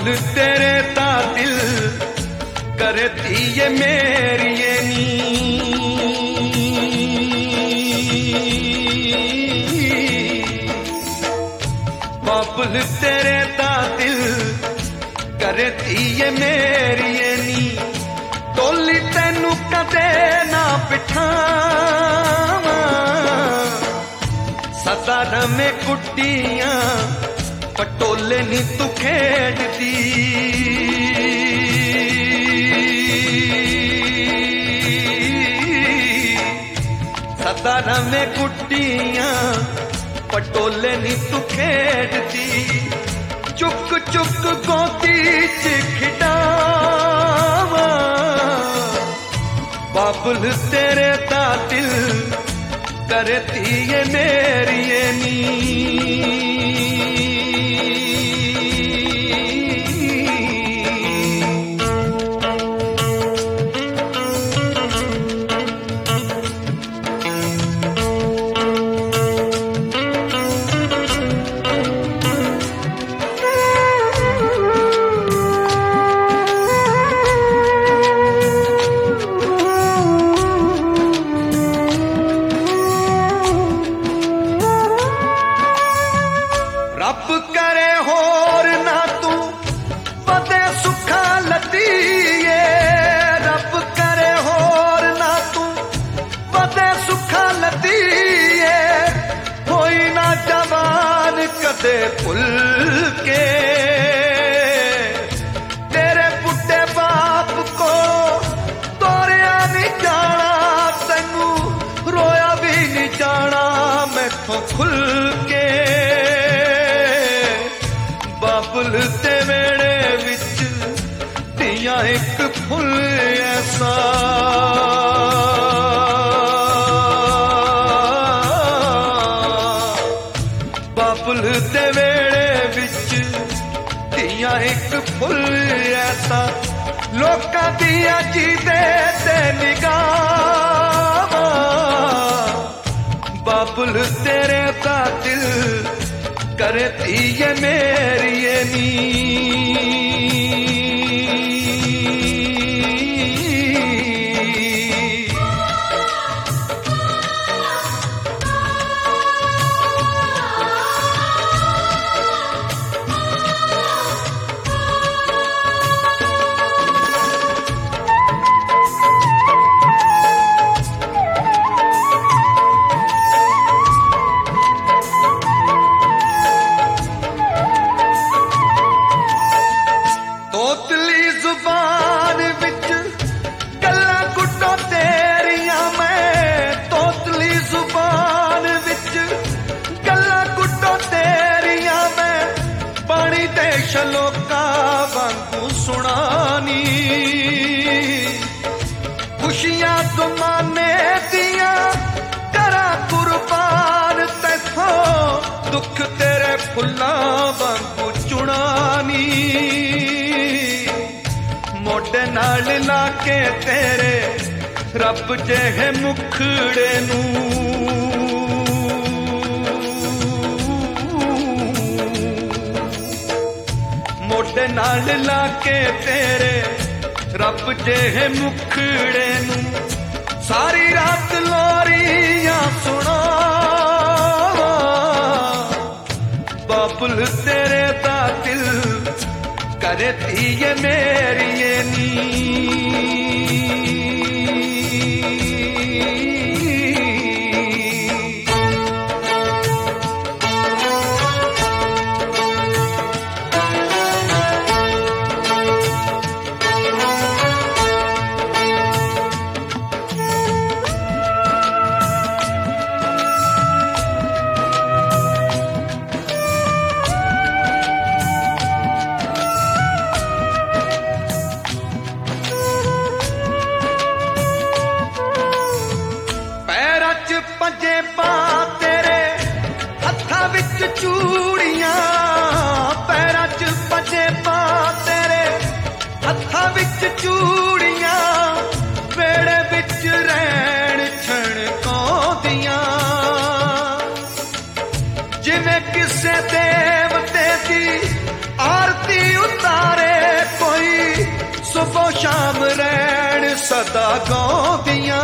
बाबुल तेरे ता दिल करती ये मेरी ये नी। बाबुल तेरे ता दिल करती ये मेरी ये नी। टोली तेनू कदे ना बिठावा सदा रमे कुट्टियां पटोले नी तू खेड़दी। सदा रमे कुट्टियां पटोले नी तू खेड़दी। चुक चुक गोदी च खिडावा बाबुल तेरे दा दिल करती ये मेरी ये नी। रब करे होर ना तू वदे सुखा लतीए। रब करे होर ना तू वदे सुखा लतीए। होई ना जवान कदे भुल के तेरे बुढ़े बाप को तोरिया नहीं जाना। तेनू रोया भी नहीं जाना मैथों खुल के। बाबुल ते वेड़े विच दिया एक फुल ऐसा। बाबुल ते वेड़े विच दिया एक फुल ऐसा। लोकां दिया जीदे ते निगाह बाबुल तेरे दा दिल करती ये मेरी ये नी। तोतली जुबान विच गल्लां कुट्टो तेरियां मैं। तोतली जुबान विच गल्लां कुट्टो तेरियां मैं। पानी दे शलोका वांगू सुनानी। खुशियां ज़माने दियां करा कुर्बान तैथों। दुख तेरे फुल्लां वांगू चुनानी। मोटे नाल लाके तेरे रब जेहे मुखड़े नू। मोटे नाल लाके तेरे रब जेहे मुखड़े नू। सारी रात लोरियां सुना बाबुल तेरे दा दिल करती ये मेरी ये नी। पंजे पा तेरे हत्था विच चूड़ियां। पैरां च पंजे पा तेरे हत्था विच चूड़ियां। वेड़े विच रैण छणकाउंदियां। जिवें किसे देवते दी आरती उतारे सदा गाउंदियां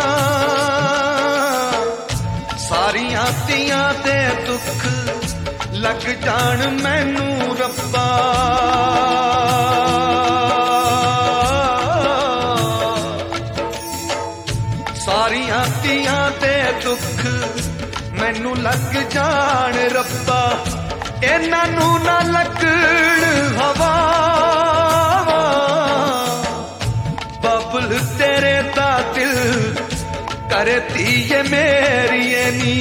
सारियां तियां दे दुख लग जान मैनू रब्बा। सारियां तियां दे दुख मैनू लग जान रब्बा। इन्हां नू ना लगण हवा बबल तेरे दा दिल करे धीए मेरी नी।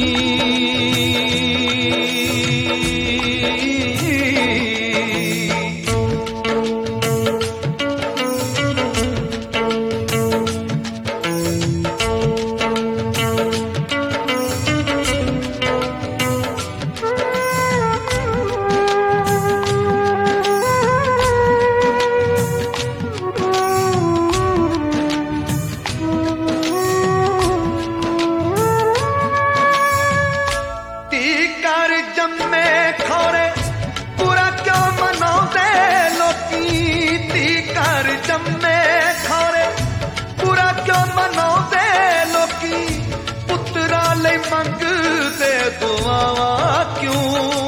जम्मे खोरे पूरा क्यों मनाउंदे लोकी। धी घर जम्मे खोरे पूरा क्यों मनाउंदे लोकी। पुत्रा लई मंगदे दुआवां क्यों।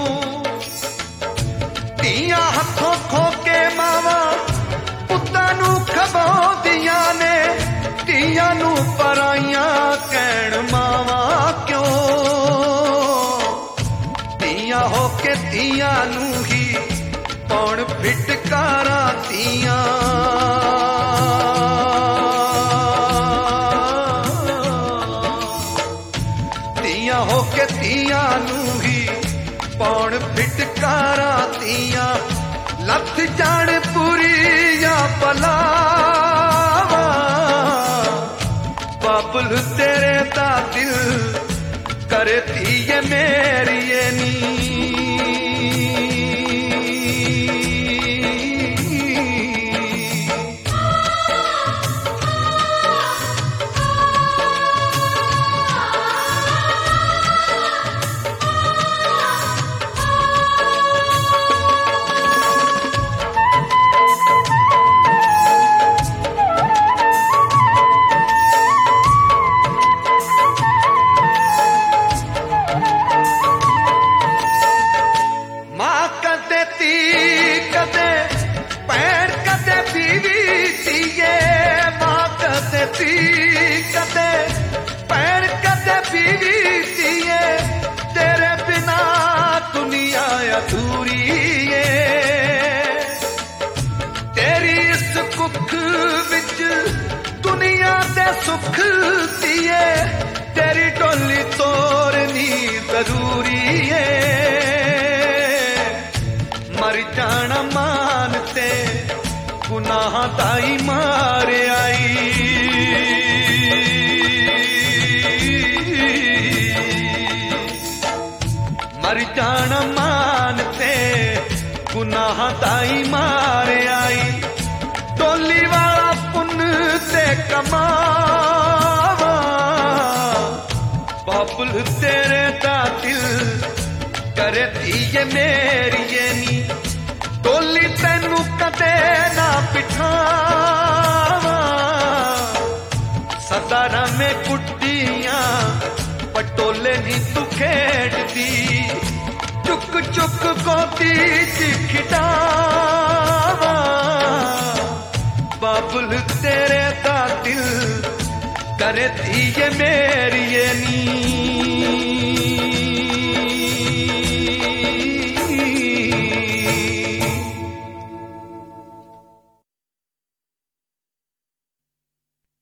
धीआं हथों खो के मावां पुत्तां नूं खवाउंदियां ने। धीआं नूं पराइयां कहण मावां क्यों। हो के तियां नू ही पौण फिटकारा तियां। तियां हो के तियां नू ही पौण फिटकारा तियां। लथ जान पूरी या पलावा बाबुल तेरे दा दिल करे धीए मेरी नी। कदे पैर कदे बीवी दिए। मां कदे धी कदे पैर कदे बीवी दिए। तेरे बिना दुनिया अधूरी है। तेरी इस कुख विच दुनिया दे सुख दिए। तेरी डोली तोड़नी जरूरी है। मर जाना मानते गुनाह दाई मार आई। मर जाना मानते गुनाह दाई मार आई। डोली वाला पुन ते कमावा बाबुल तेरे दा दिल करे धीए मेरी नी। डोली तैनू कदे ना बिठावा सदारा में कुटियां पटोले नी तू खेड़दी। चुक चुक गोदी च खिडावा बाबुल तेरे दा दिल करे धीए मेरी नी।